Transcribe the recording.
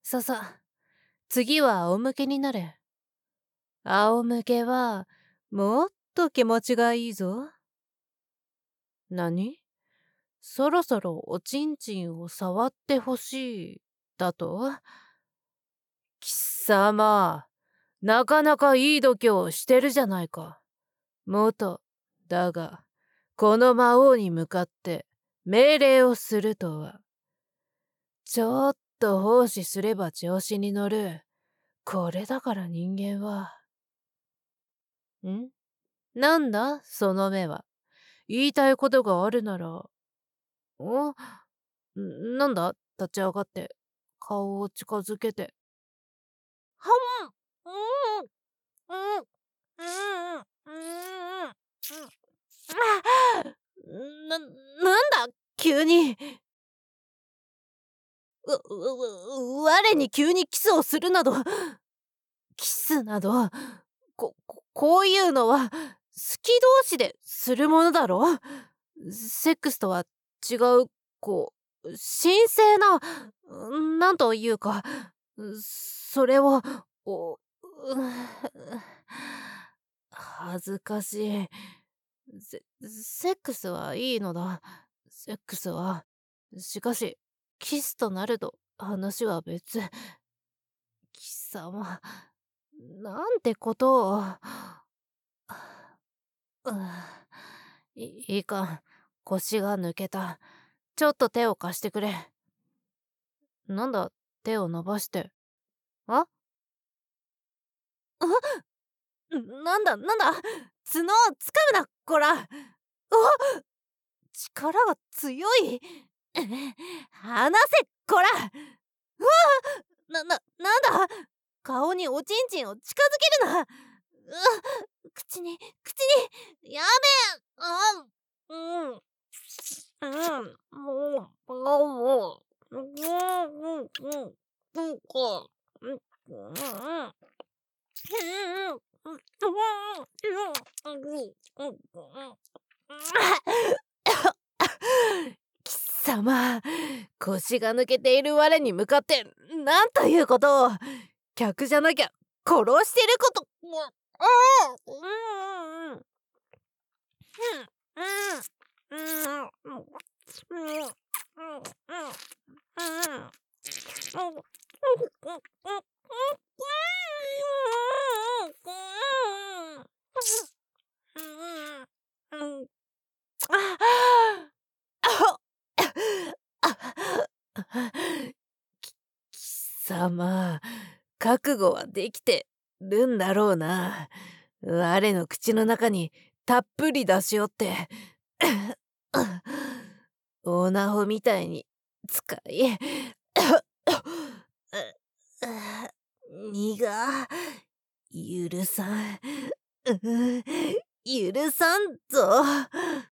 ささ、次は仰向けになれ。仰向けは、もっと気持ちがいいぞ。何？そろそろおちんちんを触ってほしい、だと？貴様、なかなかいい度胸をしてるじゃないか。だが、この魔王に向かって命令をするとは。ちょっと奉仕すれば調子に乗る。これだから人間は。なんだその目は。言いたいことがあるなら。なんだ立ち上がって。顔を近づけて。はんうんうんうんうんなんだ急に。我に急にキスをするなど。キスなど、こういうのは、好き同士でするものだろ。セックスとは違う、神聖な、なんというか、それを、お、恥ずかしい。セックスはいいのだ。セックスは。しかし、キスとなると話は別。貴様、なんてことを。ういかん。腰が抜けた。ちょっと手を貸してくれ。なんだ、手を伸ばして。あなんだ角をつかむな、こら。力が強い。離せ、こら。なんだ顔におちんちんを近づけるな。口に、やめ。も貴様、腰が抜けている我に向かってなんということを。客じゃなきゃ殺してること。貴様、覚悟はできてるんだろうな。我の口の中にたっぷり出しおって。オナホみたいに使い。許さん。許さんぞ。